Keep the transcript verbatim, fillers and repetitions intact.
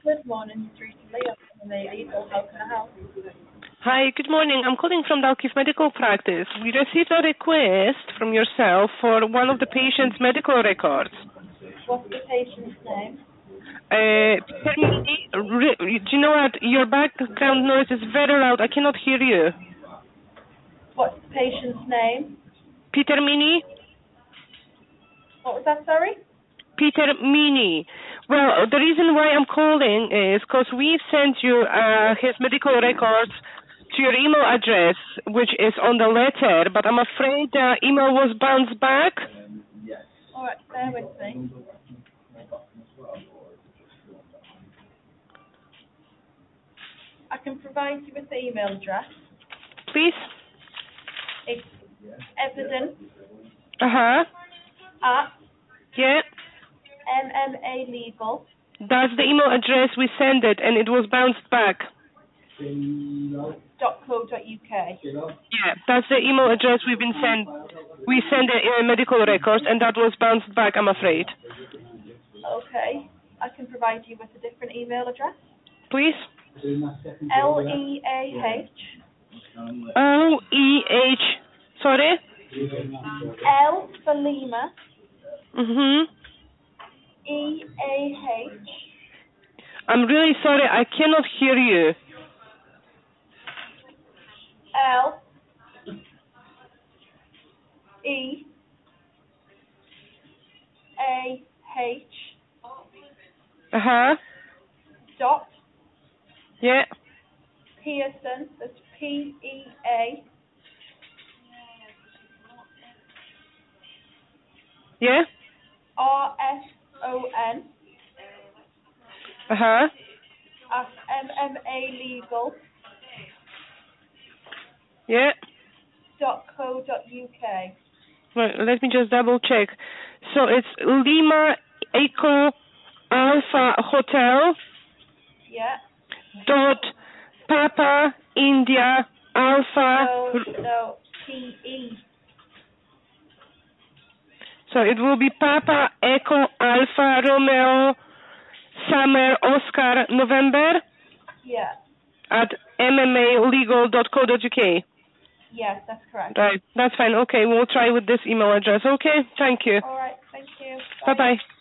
Good morning, through to Leah from the Legal. How can I help? Hi, good morning. I'm calling from Dalkeith Medical Practice. We received a request from yourself for one of the patient's medical records. What's the patient's name? Uh, tell me, re- do you know what? Your background noise is very loud. I cannot hear you. What's the patient's name? Peter Mini? What was that, sorry? Peter Mini. Well, the reason why I'm calling is because we sent you uh, his medical records to your email address, which is on the letter, but I'm afraid the email was bounced back. All right, bear with me. I can provide you with the email address. Please? It's evidence Uh-huh. at Yeah. M M A Legal. That's the email address we sent it, and it was bounced back. dot co dot uk. Yeah, that's the email address we've been sent. We sent the uh, medical records, and that was bounced back, I'm afraid. Okay, I can provide you with a different email address. Please? L E A H. O E H. Sorry? L for Lima. Mm-hmm. E A H. I'm really sorry, I cannot hear you. L E A H. Uh-huh. Dot Yeah. Pearson. That's P E A. Yeah? R S O N. Uh-huh. At M M A Legal. Yeah. Dot co dot uk. Well, let me just double check. So it's Lima Echo Alpha Hotel Yeah. dot Papa India Alpha. No, no. P E. So it will be Papa Echo Alpha Romeo Summer Oscar November Yeah. at m m a legal dot co dot uk. Yes, that's correct. Right, that's fine. Okay, we'll try with this email address. Okay, thank you. All right. Thank you. Bye Bye. bye.